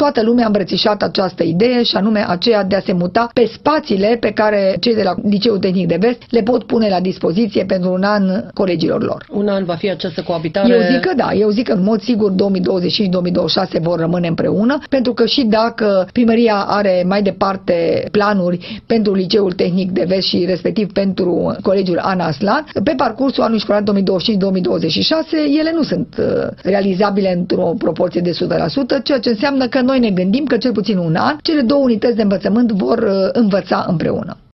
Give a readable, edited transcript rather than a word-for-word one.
toată lumea a îmbrățișat această idee și anume aceea de a se muta pe spațiile pe care cei de la Liceul Tehnic de Vest le pot pune la dispoziție pentru un an colegilor lor. Un an va fi această coabitare? Eu zic că da, eu zic că în mod sigur 2025-2026 vor rămâne împreună, pentru că și dacă primăria are mai departe planuri pentru Liceul Tehnic de Vest și respectiv pentru Colegiul Ana Aslan, pe parcursul anului școlar 2025-2026 ele nu sunt realizabile într-o proporție de 100%, ceea ce înseamnă că noi ne gândim că cel puțin un an cele două unități de învățământ vor învăța împreună.